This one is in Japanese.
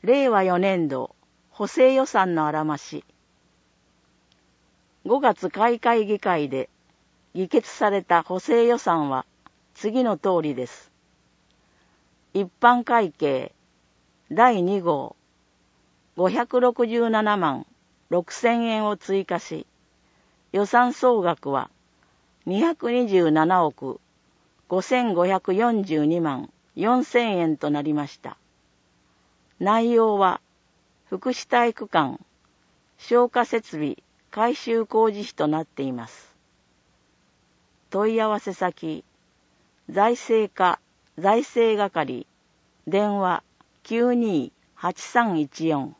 令和4年度補正予算のあらまし。5月開会議会で議決された補正予算は次の通りです。一般会計第2号567万6,000円を追加し、予算総額は227億5,542万4,000円となりました。内容は、福祉体育館、消火設備改修工事費となっています。問い合わせ先、財政課財政係、電話928314